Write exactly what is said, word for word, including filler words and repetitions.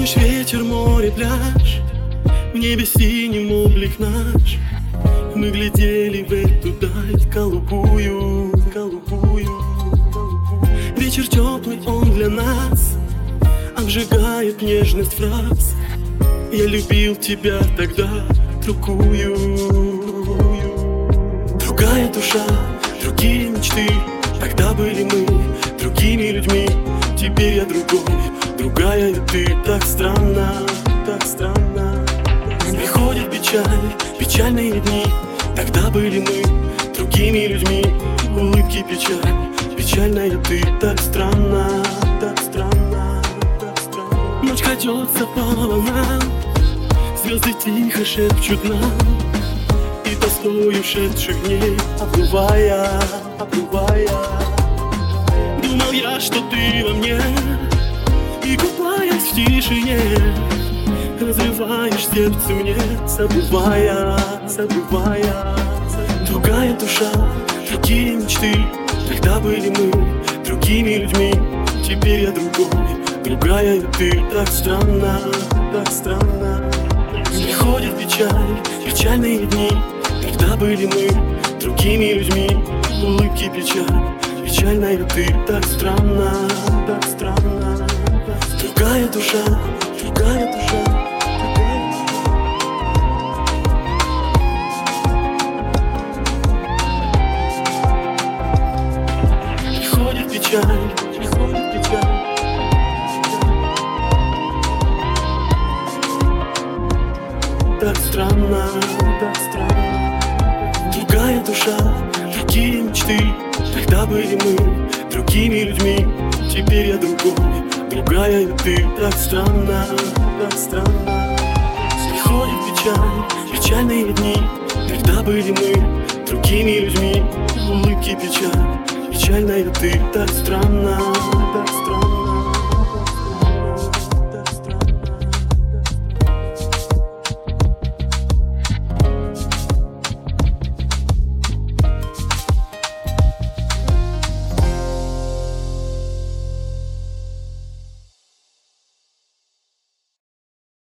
Ночь, вечер, море, пляж, в небе синим облик наш. Мы глядели в эту даль голубую, голубую. Вечер теплый, он для нас обжигает нежность фраз. Я любил тебя тогда, другую. Другая душа, другие мечты. Тогда были мы другими людьми. Теперь я другой, другая ты. Так странно, так странно. Приходит печаль, печальные дни. Тогда были мы другими людьми. Улыбки, печаль, печальная ты. Так странно, так странно, так странно. Ночь крадется по волнам, звезды тихо шепчут нам, и тоской ушедших дней обрывая, обрывая. Думал я, что ты во мне, и купаясь в тишине разрываешь сердце мне, забывая, забывая. Другая душа, другие мечты. Тогда были мы другими людьми. Теперь я другой, другая ты. Так странно, так странно. Приходит печаль, печальные дни. Тогда были мы другими людьми. Улыбки, печаль, печальная ты. Так странно, так странно. Другая душа, другая душа. Приходит печаль, приходит печаль. Так странно, так странно. Другая душа, другие мечты. Тогда были мы другими людьми. Теперь я другой, другая ты. Так странно, так странно. Приходит печаль, печальные дни. Тогда были мы другими людьми. Улыбки, печаль, печальная ты. Так странно, так странно.